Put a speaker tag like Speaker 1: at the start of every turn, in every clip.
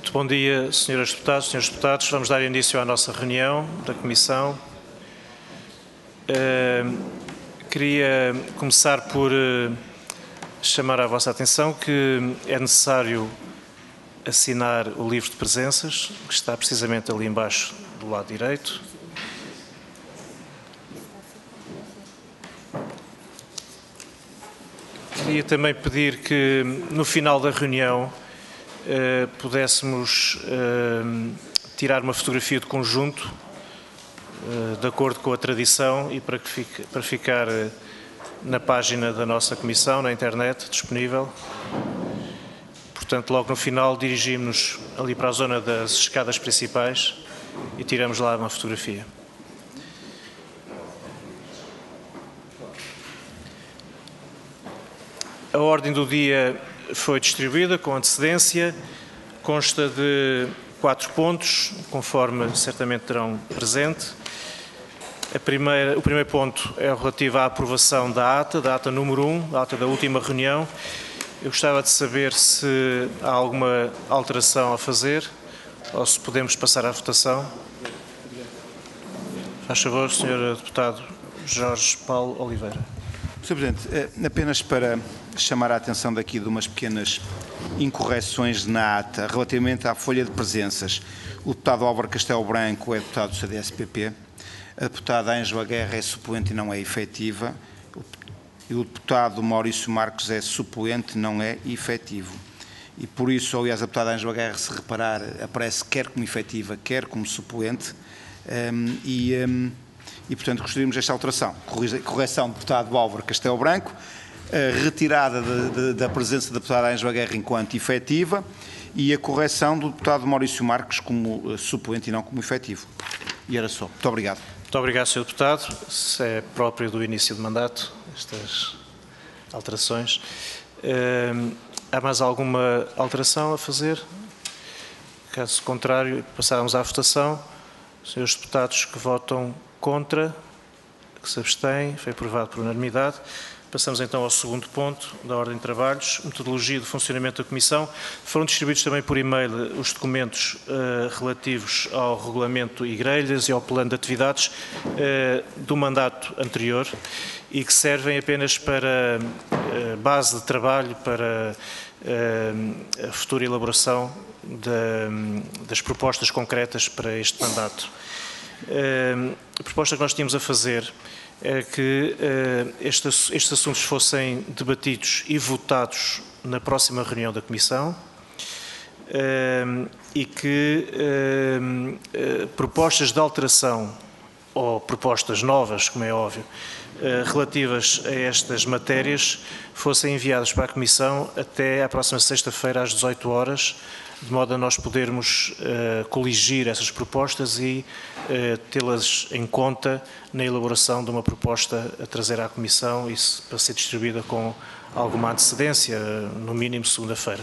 Speaker 1: Muito bom dia, senhoras deputadas, senhores deputados. Vamos dar início à nossa reunião da Comissão. Queria começar por chamar a vossa atenção que é necessário assinar o livro de presenças, que está precisamente ali embaixo do lado direito. Queria também pedir que no final da reunião pudéssemos tirar uma fotografia de conjunto, de acordo com a tradição e para ficar na página da nossa Comissão, na internet, disponível. Portanto, logo no final dirigimos-nos ali para a zona das escadas principais e tiramos lá uma fotografia. A ordem do dia foi distribuída com antecedência, consta de 4 pontos, conforme certamente terão presente. O primeiro ponto é relativo à aprovação da ata número 1, a ata da última reunião. Eu gostava de saber se há alguma alteração a fazer ou se podemos passar à votação. Faz favor, Sr. Deputado Jorge Paulo Oliveira.
Speaker 2: Sr. Presidente, apenas para chamar a atenção daqui de umas pequenas incorreções na ata relativamente à folha de presenças. O deputado Álvaro Castelo Branco é deputado do CDS-PP, a deputada Ângela Guerra é suplente e não é efetiva, e o deputado Maurício Marques é suplente e não é efetivo. E por isso, aliás, a deputada Ângela Guerra, se reparar, aparece quer como efetiva, quer como suplente, e portanto gostaríamos desta alteração. Correção do deputado Álvaro Castelo Branco, retirada da presença da deputada Ângela Guerra enquanto efetiva e a correção do deputado Maurício Marques como suplente e não como efetivo. E era só. Muito obrigado.
Speaker 1: Muito obrigado, Sr. Deputado. Se é próprio do início de mandato, estas alterações. Há mais alguma alteração a fazer? Caso contrário, passarmos à votação. Senhores deputados que votam contra, que se abstêm, foi aprovado por unanimidade. Passamos então ao segundo ponto da ordem de trabalhos, metodologia de funcionamento da Comissão. Foram distribuídos também por e-mail os documentos relativos ao regulamento e grelhas e ao plano de atividades do mandato anterior e que servem apenas para base de trabalho para a futura elaboração das propostas concretas para este mandato. A proposta que nós tínhamos a fazer é que estes assuntos fossem debatidos e votados na próxima reunião da Comissão e que propostas de alteração ou propostas novas, como é óbvio, relativas a estas matérias fossem enviadas para a Comissão até à próxima sexta-feira às 18 horas, de modo a nós podermos coligir essas propostas e tê-las em conta na elaboração de uma proposta a trazer à Comissão e para ser distribuída com alguma antecedência, no mínimo segunda-feira.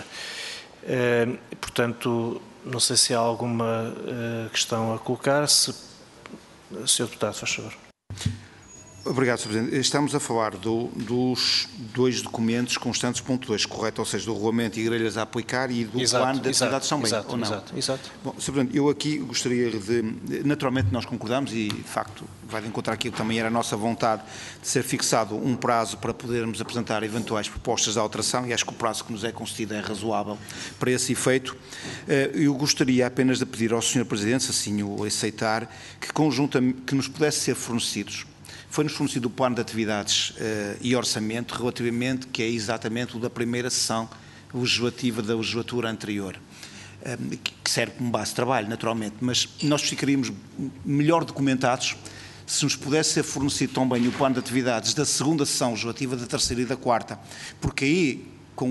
Speaker 1: Portanto, não sei se há alguma questão a colocar. Sr. Deputado, faz favor.
Speaker 2: Obrigado, Sr. Presidente. Estamos a falar dos dois documentos constantes, ponto 2, correto? Ou seja, do regulamento e grelhas a aplicar e do plano de atividades também, ou não?
Speaker 1: Exato.
Speaker 2: Bom, Sr. Presidente, eu aqui gostaria de... Naturalmente nós concordamos e, de facto, vai de encontrar aquilo que também era a nossa vontade de ser fixado um prazo para podermos apresentar eventuais propostas de alteração e acho que o prazo que nos é concedido é razoável para esse efeito. Eu gostaria apenas de pedir ao Sr. Presidente, se assim o aceitar, que nos pudesse ser fornecidos. Foi-nos fornecido o plano de atividades e orçamento relativamente, que é exatamente o da primeira sessão legislativa da legislatura anterior, que serve como base de trabalho, naturalmente, mas nós ficaríamos melhor documentados se nos pudesse ser fornecido também o plano de atividades da segunda sessão legislativa, da terceira e da quarta, porque aí, com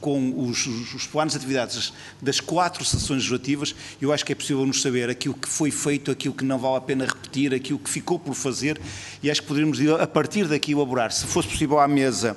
Speaker 2: os planos de atividades das 4 sessões legislativas, eu acho que é possível nos saber aquilo que foi feito, aquilo que não vale a pena repetir, aquilo que ficou por fazer, e acho que poderíamos, a partir daqui, elaborar, se fosse possível à mesa,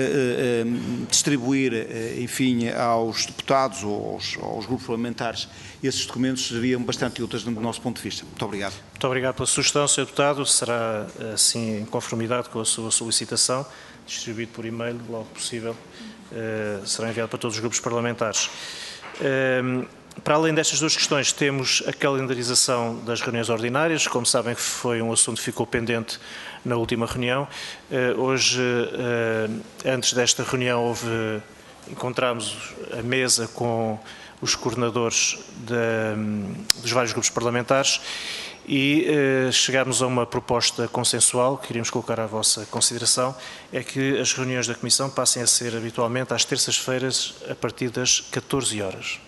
Speaker 2: distribuir, enfim, aos deputados ou aos grupos parlamentares, esses documentos seriam bastante úteis do nosso ponto de vista. Muito obrigado.
Speaker 1: Muito obrigado pela sugestão, Sr. Deputado. Será, assim, em conformidade com a sua solicitação, distribuído por e-mail, logo possível. Será enviado para todos os grupos parlamentares. Para além destas duas questões, temos a calendarização das reuniões ordinárias. Como sabem, foi um assunto que ficou pendente na última reunião. Hoje, antes desta reunião, encontramos a mesa com os coordenadores dos vários grupos parlamentares e chegámos a uma proposta consensual que queríamos colocar à vossa consideração, é que as reuniões da Comissão passem a ser habitualmente às terças-feiras a partir das 14 horas.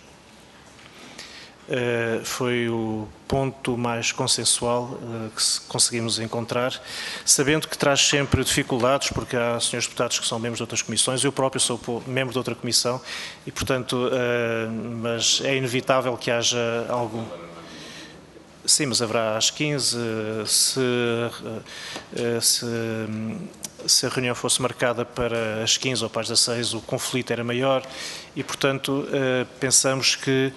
Speaker 1: Foi o ponto mais consensual que conseguimos encontrar, sabendo que traz sempre dificuldades, porque há senhores deputados que são membros de outras comissões, eu próprio sou membro de outra comissão, e portanto, mas é inevitável que haja algum... Sim, mas haverá às 15, se a reunião fosse marcada para as 15 ou para as 16, o conflito era maior e, portanto, pensamos que,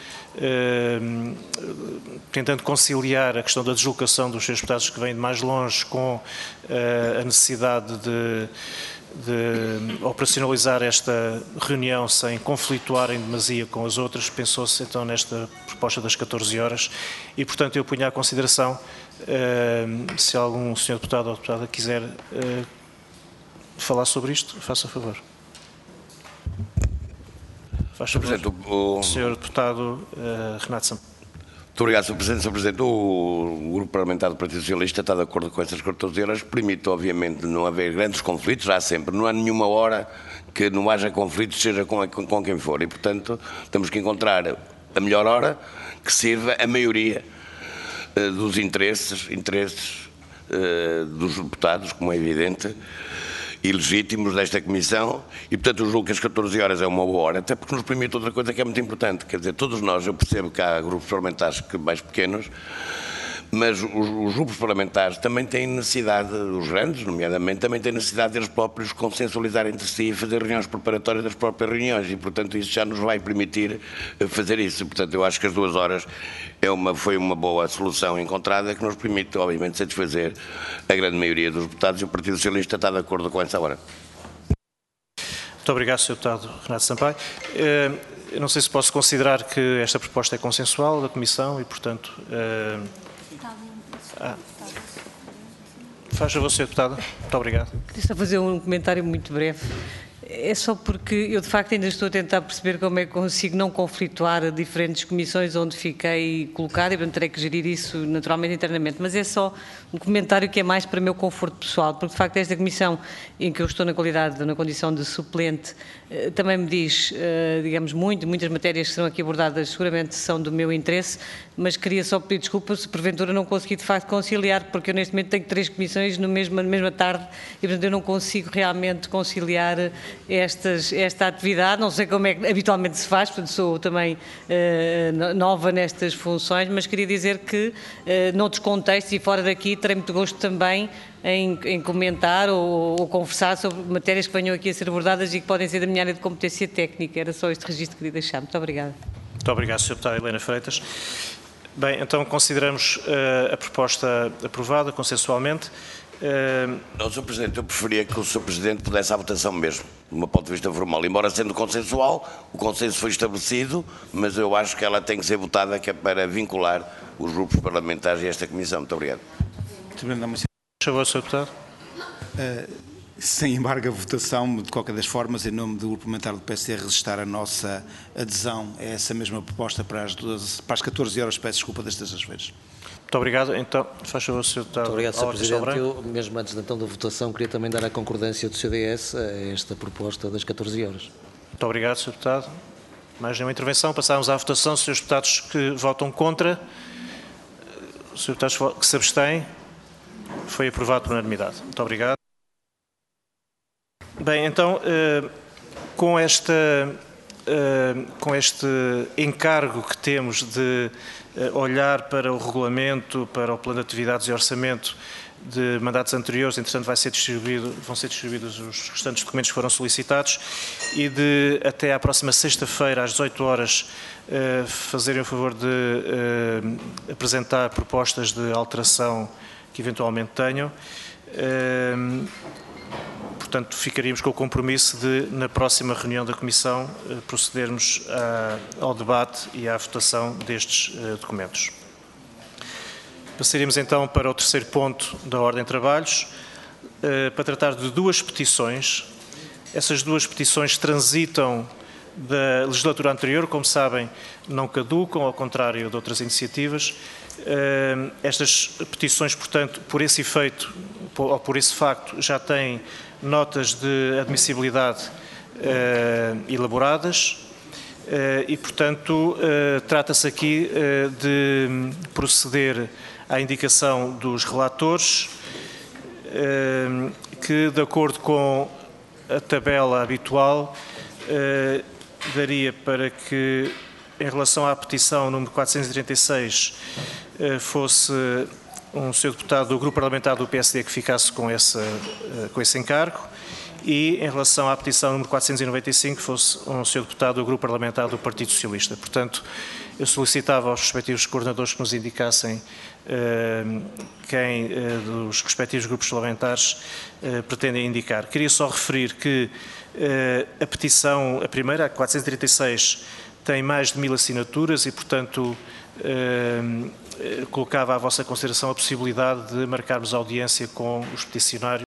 Speaker 1: tentando conciliar a questão da deslocação dos seus deputados que vêm de mais longe com a necessidade de operacionalizar esta reunião sem conflituar em demasia com as outras, pensou-se então nesta proposta das 14 horas e, portanto, eu ponho à consideração, se algum senhor deputado ou deputada quiser falar sobre isto, faça favor. Faz favor, Sr. Deputado Renato Sampaio.
Speaker 3: Muito obrigado, Sr. Presidente. Sr. Presidente, o Grupo Parlamentar do Partido Socialista está de acordo com essas 14 horas, permite, obviamente, não haver grandes conflitos, há sempre, não há nenhuma hora que não haja conflitos, seja com quem for, e, portanto, temos que encontrar a melhor hora que sirva a maioria dos interesses dos deputados, como é evidente, e legítimos desta Comissão, e portanto eu julgo que as 14 horas é uma boa hora, até porque nos permite outra coisa que é muito importante, quer dizer, todos nós, eu percebo que há grupos parlamentares mais pequenos, mas os grupos parlamentares também têm necessidade, os grandes, nomeadamente, também têm necessidade de eles próprios consensualizar entre si e fazer reuniões preparatórias das próprias reuniões e, portanto, isso já nos vai permitir fazer isso. Portanto, eu acho que as 2 horas foi uma boa solução encontrada que nos permite, obviamente, satisfazer a grande maioria dos deputados e o Partido Socialista está de acordo com essa hora.
Speaker 1: Muito obrigado, Sr. Deputado Renato Sampaio. Eu não sei se posso considerar que esta proposta é consensual da Comissão e, portanto... Faz favor, Sr. Deputado. Muito obrigado.
Speaker 4: Queria só fazer um comentário muito breve. É só porque eu, de facto, ainda estou a tentar perceber como é que consigo não conflituar diferentes comissões onde fiquei colocada e, portanto, terei que gerir isso naturalmente internamente. Mas é só um comentário que é mais para o meu conforto pessoal, porque, de facto, esta comissão em que eu estou na condição de suplente, também me diz, digamos, muitas matérias que serão aqui abordadas seguramente são do meu interesse, mas queria só pedir desculpa se porventura não consegui, de facto, conciliar, porque eu neste momento tenho 3 comissões na mesma tarde e, portanto, eu não consigo realmente conciliar esta atividade, não sei como é que habitualmente se faz, portanto sou também nova nestas funções, mas queria dizer que noutros contextos e fora daqui terei muito gosto também em comentar ou conversar sobre matérias que venham aqui a ser abordadas e que podem ser da minha área de competência técnica. Era só este registro que queria deixar. Muito obrigada.
Speaker 1: Muito obrigado, Sr. Deputado Helena Freitas. Bem, então consideramos a proposta aprovada consensualmente.
Speaker 3: Não, Sr. Presidente, eu preferia que o Sr. Presidente pudesse à votação mesmo, de um ponto de vista formal. Embora sendo consensual, o consenso foi estabelecido, mas eu acho que ela tem que ser votada, que é para vincular os grupos parlamentares a esta Comissão. Muito obrigado.
Speaker 1: Por favor, Sr. Deputado.
Speaker 2: Sem embargo a votação, de qualquer das formas, em nome do Grupo Parlamentar do PSD, registrar a nossa adesão a essa mesma proposta para as 14 horas, peço desculpa, das terças-feiras.
Speaker 1: Muito obrigado. Então, faz favor, Sr. Deputado.
Speaker 5: Muito obrigado, Sr. Presidente. Eu, mesmo antes então da votação, queria também dar a concordância do CDS a esta proposta das 14 horas.
Speaker 1: Muito obrigado, Sr. Deputado. Mais nenhuma intervenção. Passamos à votação. Senhores deputados que votam contra, os senhores deputados que se abstêm, foi aprovado por unanimidade. Muito obrigado. Bem, então, com este encargo que temos de olhar para o regulamento, para o plano de atividades e orçamento de mandatos anteriores, entretanto vão ser distribuídos os restantes documentos que foram solicitados e de até à próxima sexta-feira às 18 horas fazerem o favor de apresentar propostas de alteração que eventualmente tenham. portanto, ficaríamos com o compromisso de, na próxima reunião da Comissão, procedermos ao debate e à votação destes documentos. Passaríamos então para o terceiro ponto da ordem de trabalhos, para tratar de duas petições. Essas duas petições transitam da legislatura anterior, como sabem, não caducam, ao contrário de outras iniciativas. Estas petições, portanto, por esse efeito, ou por esse facto, já têm notas de admissibilidade elaboradas e, portanto, trata-se aqui de proceder à indicação dos relatores, que, de acordo com a tabela habitual, daria para que, em relação à petição número 436, fosse um senhor deputado do Grupo Parlamentar do PSD que ficasse com esse encargo, e, em relação à petição número 495, fosse um senhor deputado do Grupo Parlamentar do Partido Socialista. Portanto, eu solicitava aos respectivos coordenadores que nos indicassem quem dos respectivos grupos parlamentares pretendem indicar. Queria só referir que a petição, a primeira, a 436, tem mais de 1000 assinaturas e, portanto, colocava à vossa consideração a possibilidade de marcarmos audiência com os peticionários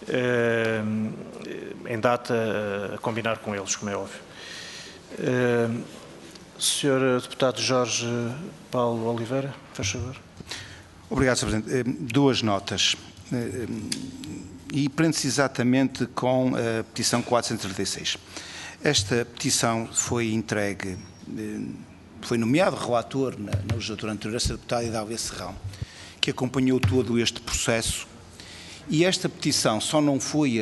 Speaker 1: em data a combinar com eles, como é óbvio. Sr. Deputado Jorge Paulo Oliveira, faz favor.
Speaker 2: Obrigado, Sr. Presidente. Duas notas. E prende-se exatamente com a petição 436. Esta petição foi entregue, foi nomeado relator na legislatura anterior, a Sr. Deputado Hidalgo Serrão, que acompanhou todo este processo, e esta petição só não foi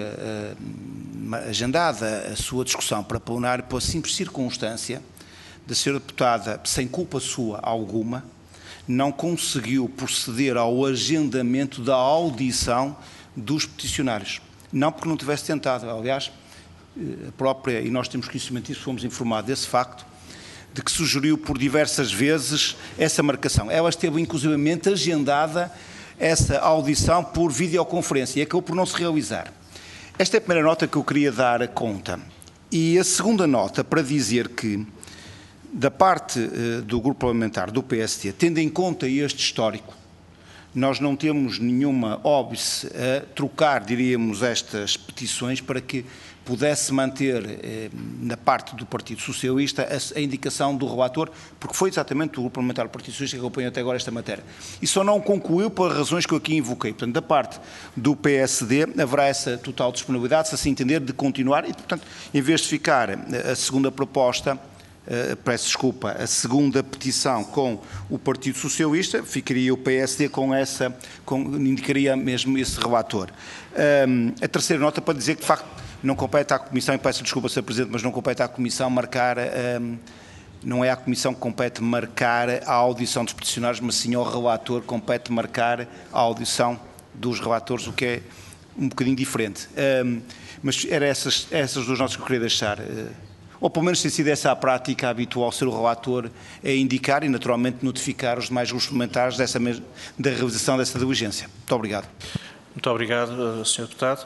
Speaker 2: agendada a sua discussão para plenário pela simples circunstância da Sra. Deputada, sem culpa sua alguma, não conseguiu proceder ao agendamento da audição dos peticionários. Não porque não tivesse tentado, aliás, a própria, e nós temos conhecimento disso, fomos informados desse facto, de que sugeriu por diversas vezes essa marcação. Ela esteve inclusivamente agendada essa audição por videoconferência e acabou por não se realizar. Esta é a primeira nota que eu queria dar conta. E a segunda nota para dizer que, da parte do Grupo Parlamentar do PSD, tendo em conta este histórico, nós não temos nenhuma óbice a trocar, diríamos, estas petições para que pudesse manter, na parte do Partido Socialista, a indicação do relator, porque foi exatamente o Grupo Parlamentar do Partido Socialista que acompanhou até agora esta matéria. E só não concluiu por razões que eu aqui invoquei. Portanto, da parte do PSD, haverá essa total disponibilidade, se assim entender, de continuar e, portanto, em vez de ficar a segunda proposta, peço desculpa, a segunda petição com o Partido Socialista, ficaria o PSD com essa, indicaria mesmo esse relator. A terceira nota para dizer que, de facto, não compete à Comissão, e peço desculpa, Sr. Presidente, mas não compete à Comissão marcar, não é à Comissão que compete marcar a audição dos peticionários, mas sim ao relator compete marcar a audição dos relatores, o que é um bocadinho diferente. Mas eram essas duas notas que eu queria deixar. Ou pelo menos tem sido essa a prática habitual, ser o relator a indicar e naturalmente notificar os demais grupos parlamentares da realização dessa diligência. Muito obrigado.
Speaker 1: Muito obrigado, Sr. Deputado.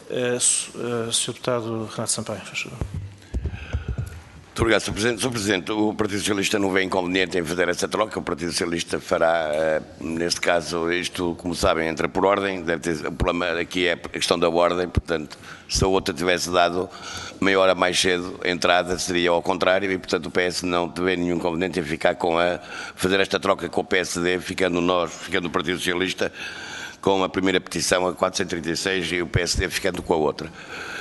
Speaker 1: Sr. Deputado Renato Sampaio, faz favor.
Speaker 3: Muito obrigado, Sr. Presidente. Sr. Presidente, o Partido Socialista não vê inconveniente em fazer essa troca. O Partido Socialista fará, neste caso, isto, como sabem, entra por ordem. Deve ter, o problema aqui é a questão da ordem, portanto, se a outra tivesse dado meia hora mais cedo a entrada, seria ao contrário, e, portanto, o PS não vê nenhum inconveniente em ficar fazer esta troca com o PSD, ficando o Partido Socialista com a primeira petição, a 436, e o PSD ficando com a outra.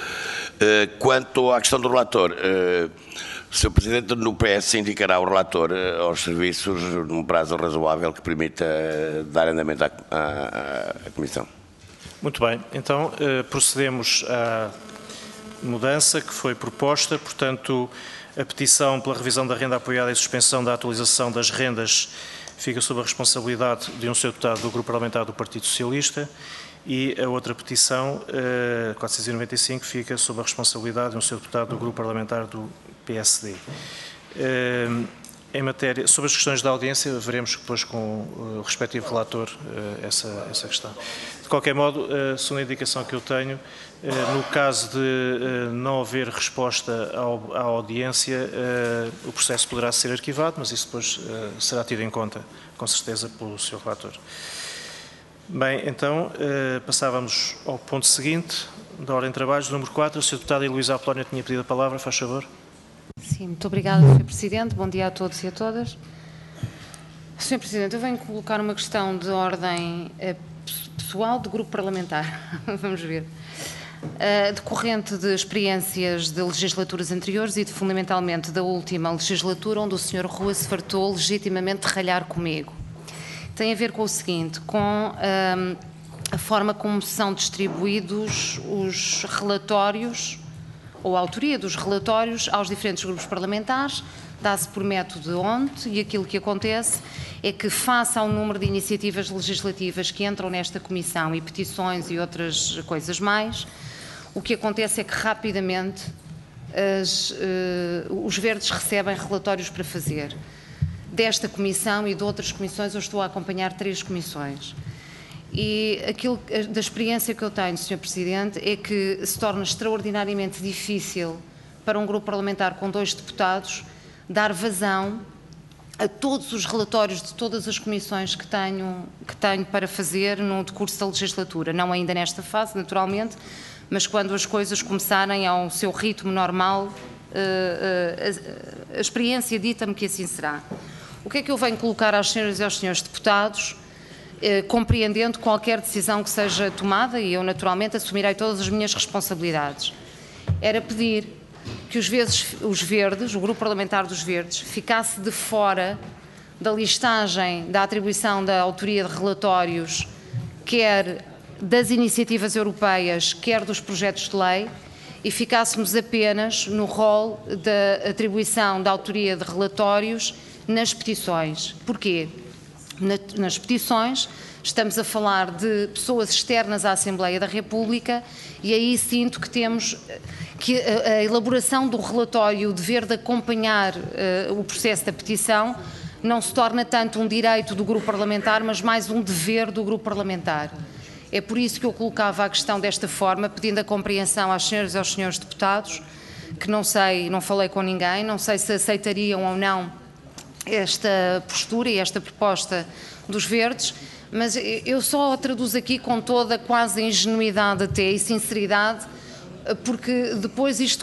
Speaker 3: Quanto à questão do relator, o Sr. Presidente no PS indicará o relator aos serviços num prazo razoável que permita dar andamento à Comissão.
Speaker 1: Muito bem. Então, procedemos à mudança que foi proposta. Portanto, a petição pela revisão da renda apoiada e suspensão da atualização das rendas fica sob a responsabilidade de um senhor deputado do Grupo Parlamentar do Partido Socialista, e a outra petição, 495, fica sob a responsabilidade de um senhor deputado do Grupo Parlamentar do PSD. Em matéria, sobre as questões da audiência, veremos depois com o respectivo relator essa questão. De qualquer modo, a segunda indicação que eu tenho, no caso de não haver resposta à audiência, o processo poderá ser arquivado, mas isso depois será tido em conta, com certeza, pelo Sr. Relator. Bem, então, passávamos ao ponto seguinte da ordem de trabalhos, número 4. A Sra. Deputada Heloísa Apolónia tinha pedido a palavra, faz favor.
Speaker 6: Sim, muito obrigada, Sr. Presidente. Bom dia a todos e a todas. Sr. Presidente, eu venho colocar uma questão de ordem pessoal do grupo parlamentar. Vamos ver. Decorrente de experiências de legislaturas anteriores e fundamentalmente da última legislatura, onde o Sr. Rua se fartou legitimamente de ralhar comigo. Tem a ver com o seguinte, com a forma como são distribuídos os relatórios ou a autoria dos relatórios aos diferentes grupos parlamentares, dá-se por método onde, e aquilo que acontece é que, face ao número de iniciativas legislativas que entram nesta comissão e petições e outras coisas mais, o que acontece é que rapidamente os verdes recebem relatórios para fazer. Desta comissão e de outras comissões, eu estou a acompanhar 3 comissões. E aquilo da experiência que eu tenho, Sr. Presidente, é que se torna extraordinariamente difícil para um grupo parlamentar com 2 deputados dar vazão a todos os relatórios de todas as comissões que tenho para fazer no decurso da legislatura. Não ainda nesta fase, naturalmente, mas quando as coisas começarem ao seu ritmo normal, a experiência dita-me que assim será. O que é que eu venho colocar às senhoras e aos senhores deputados? Compreendendo qualquer decisão que seja tomada, e eu naturalmente assumirei todas as minhas responsabilidades, era pedir que os verdes, o grupo parlamentar dos verdes, ficasse de fora da listagem da atribuição da autoria de relatórios, quer das iniciativas europeias, quer dos projetos de lei, e ficássemos apenas no rol da atribuição da autoria de relatórios nas petições. Porquê? Nas petições estamos a falar de pessoas externas à Assembleia da República e aí sinto que temos que a elaboração do relatório, o dever de acompanhar o processo da petição, não se torna tanto um direito do grupo parlamentar, mas mais um dever do grupo parlamentar. É por isso que eu colocava a questão desta forma, pedindo a compreensão às senhoras e aos senhores deputados, que não sei, não falei com ninguém, não sei se aceitariam ou não esta postura e esta proposta dos verdes, mas eu só a traduzo aqui com toda quase ingenuidade até e sinceridade, porque depois isto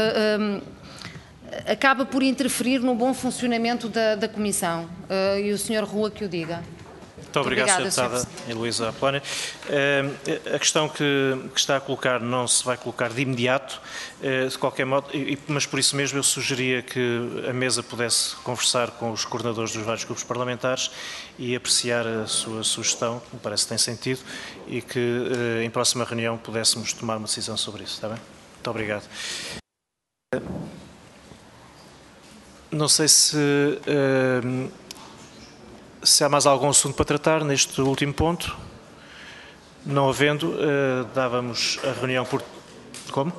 Speaker 6: acaba por interferir no bom funcionamento da Comissão. E o Sr. Rua que o diga.
Speaker 1: Muito obrigado, Sra. Deputada Heloísa Apolónia. A questão que está a colocar não se vai colocar de imediato, de qualquer modo, mas por isso mesmo eu sugeria que a mesa pudesse conversar com os coordenadores dos vários grupos parlamentares e apreciar a sua sugestão, que me parece que tem sentido, e que em próxima reunião pudéssemos tomar uma decisão sobre isso, está bem? Muito obrigado. Não sei se há mais algum assunto para tratar neste último ponto. Não havendo, dávamos a reunião por... Como?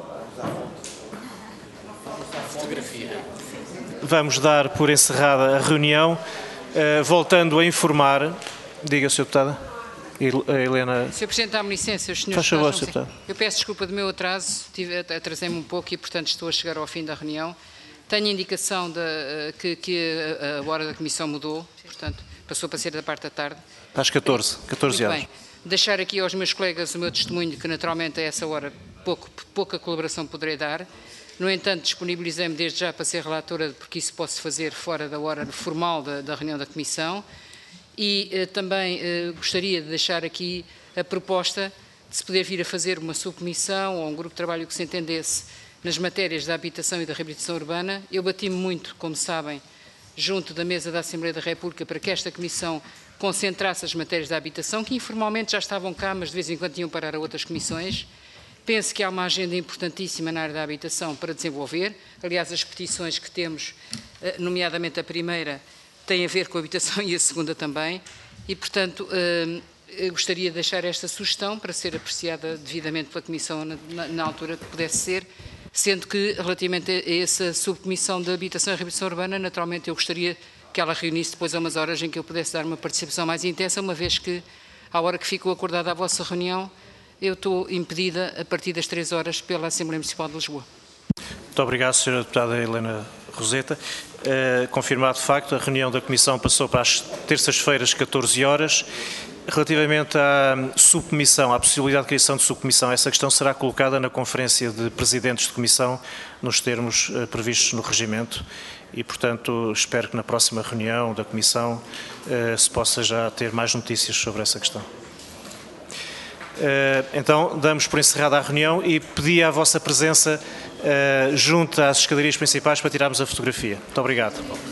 Speaker 1: Vamos dar por encerrada a reunião, voltando a informar... Diga, Sra. Deputada. Helena...
Speaker 7: Sr. Presidente, dá-me licença, os senhores...
Speaker 1: Faz favor, Sra. Deputada.
Speaker 7: Eu peço desculpa do meu atraso, atrasei-me um pouco e, portanto, estou a chegar ao fim da reunião. Tenho a indicação que a hora da Comissão mudou, portanto... Passou para ser da parte da tarde.
Speaker 1: Às 14 horas.
Speaker 7: Bem, deixar aqui aos meus colegas o meu testemunho de que naturalmente a essa hora pouca colaboração poderei dar. No entanto, disponibilizei-me desde já para ser relatora, porque isso posso fazer fora da hora formal da reunião da Comissão. E também gostaria de deixar aqui a proposta de se poder vir a fazer uma subcomissão ou um grupo de trabalho que se entendesse nas matérias da habitação e da reabilitação urbana. Eu bati-me muito, como sabem, junto da mesa da Assembleia da República para que esta Comissão concentrasse as matérias da habitação, que informalmente já estavam cá, mas de vez em quando iam parar a outras comissões. Penso que há uma agenda importantíssima na área da habitação para desenvolver. Aliás, as petições que temos, nomeadamente a primeira, têm a ver com a habitação e a segunda também. E, portanto, eu gostaria de deixar esta sugestão para ser apreciada devidamente pela Comissão na altura que pudesse ser, sendo que, relativamente a essa subcomissão de habitação e reabilitação urbana, naturalmente eu gostaria que ela reunisse depois a umas horas em que eu pudesse dar uma participação mais intensa, uma vez que, à hora que ficou acordada a vossa reunião, eu estou impedida a partir das 3 horas pela Assembleia Municipal de Lisboa.
Speaker 1: Muito obrigado, Sra. Deputada Helena Roseta. Confirmado de facto, a reunião da Comissão passou para as terças-feiras, 14 horas. Relativamente à subcomissão, à possibilidade de criação de subcomissão, essa questão será colocada na Conferência de Presidentes de Comissão, nos termos previstos no regimento, e, portanto, espero que na próxima reunião da Comissão se possa já ter mais notícias sobre essa questão. Então, damos por encerrada a reunião e pedi a vossa presença junto às escadarias principais para tirarmos a fotografia. Muito obrigado.